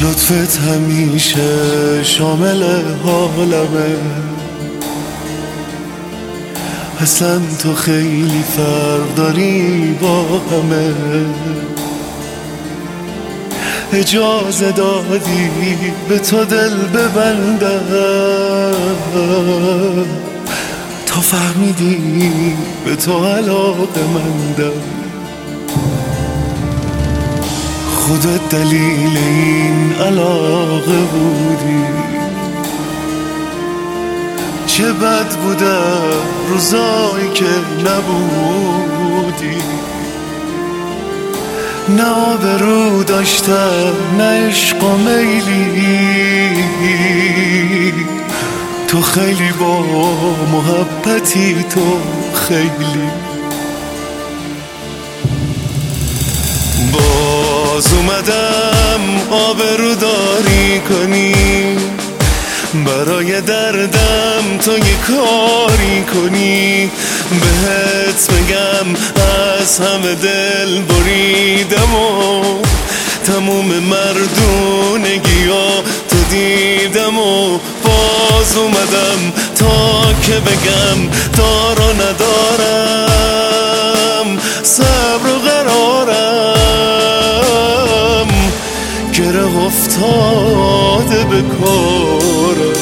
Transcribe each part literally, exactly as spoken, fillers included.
لطفت همیشه شامل حالمه، اصلا تو خیلی فرق داری با همه. اجازه دادی به تو دل ببندم، تا فهمیدی به تو علاقه مندم. خودت دلیل این علاقه بودی، چه بد بودم روزایی که نبودی. نه آبرو داشتم نه عشق و میلی، تو خیلی با محبتی، تو خیلی. باز اومدم آبرو داری کنی، برای دردم تو یه کاری کنی. بهت بگم از همه دل بریدم و تموم مردونگیا تو دیدم و باز اومدم تا که بگم دارو ندارم، صبر و قرارم گره افتاده به کارم.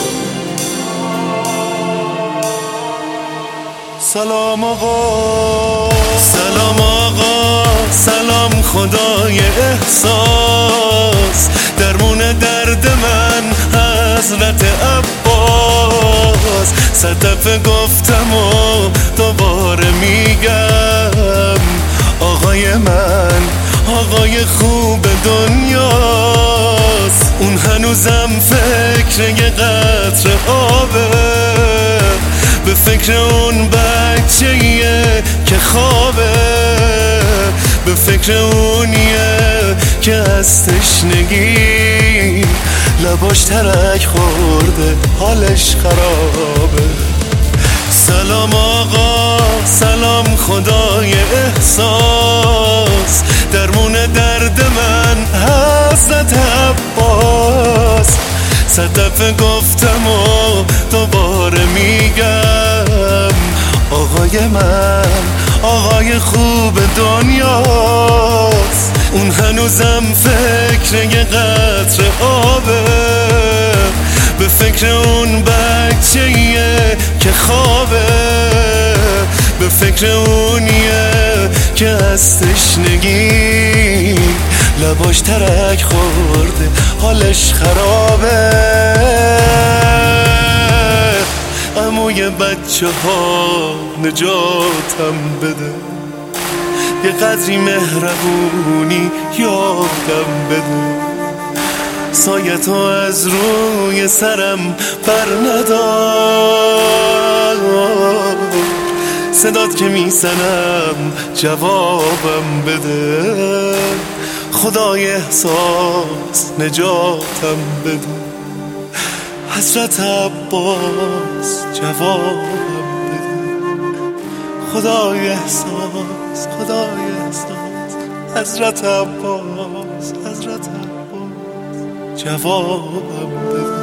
سلام آقا، سلام آقا، سلام خدای احساس، درمون درد من حضرت عباس. صد دفعه گفتم و دوباره میگم، آقای من آقای خوب دنیاست. اون هنوزم فکر یه قطره آبه، به فکر اون بچه‌ایه که خوابه، به فکر اونیه که از تشنگی لباش ترک خورده حالش خرابه. سلام آقا، سلام خدای احساس، درمون درد من حضرت عباس. صد دفعه گفتم و دوباره میگم، آقای من آقای خوب دنیاست. اون هنوزم فکر یه قطره آبه، به فکر اون بچه‌ایه که خوابه، به فکر اونیه که از تشنگی لباش ترک خورده حالش خرابه. عموی بچه ها نجاتم بده، یه قدری مهربونی یادم بده. سایه تو از روی سرم بر ندار، صدات که میزنم جوابم بده. خدای احساس نجاتم بده، حضرت عباس جوابم بده. خدای احساس، خدای احساس، حضرت عباس، حضرت عباس جوابم بده.